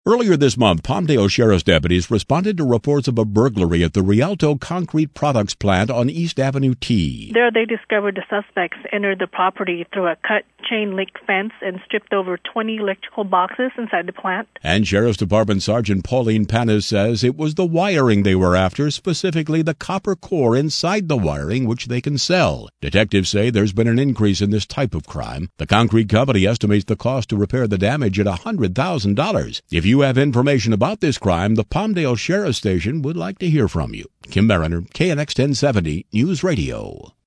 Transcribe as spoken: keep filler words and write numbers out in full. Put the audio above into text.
Earlier this month, Palmdale Sheriff's deputies responded to reports of a burglary at the Rialto Concrete Products plant on East Avenue T. There they discovered the suspects entered the property through a cut chain link fence and stripped over twenty electrical boxes inside the plant. And Sheriff's Department Sergeant Pauline Panis says it was the wiring they were after, specifically the copper core inside the wiring, which they can sell. Detectives say there's been an increase in this type of crime. The concrete company estimates the cost to repair the damage at one hundred thousand dollars. If you have information about this crime, the Palmdale Sheriff Station would like to hear from you. Kim Mariner, K N X ten seventy News Radio.